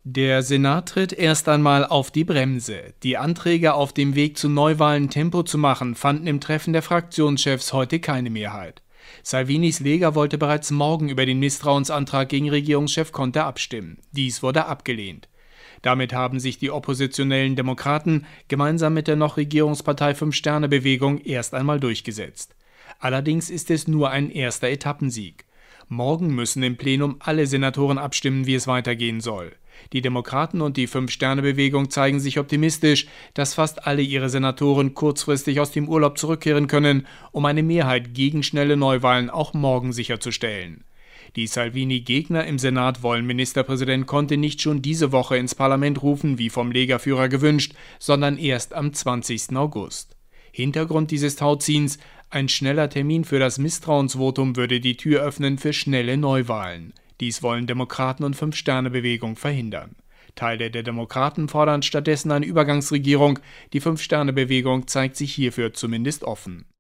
Der Senat tritt erst einmal auf die Bremse. Die Anträge, auf dem Weg zu Neuwahlen Tempo zu machen, fanden im Treffen der Fraktionschefs heute keine Mehrheit. Salvinis Lega wollte bereits morgen über den Misstrauensantrag gegen Regierungschef Conte abstimmen. Dies wurde abgelehnt. Damit haben sich die oppositionellen Demokraten gemeinsam mit der noch Regierungspartei Fünf-Sterne-Bewegung erst einmal durchgesetzt. Allerdings ist es nur ein erster Etappensieg. Morgen müssen im Plenum alle Senatoren abstimmen, wie es weitergehen soll. Die Demokraten und die Fünf-Sterne-Bewegung zeigen sich optimistisch, dass fast alle ihre Senatoren kurzfristig aus dem Urlaub zurückkehren können, um eine Mehrheit gegen schnelle Neuwahlen auch morgen sicherzustellen. Die Salvini-Gegner im Senat wollen Ministerpräsident Conte nicht schon diese Woche ins Parlament rufen, wie vom Lega-Führer gewünscht, sondern erst am 20. August. Hintergrund dieses Tauziehens: ein schneller Termin für das Misstrauensvotum würde die Tür öffnen für schnelle Neuwahlen. Dies wollen Demokraten und Fünf-Sterne-Bewegung verhindern. Teile der Demokraten fordern stattdessen eine Übergangsregierung. Die Fünf-Sterne-Bewegung zeigt sich hierfür zumindest offen.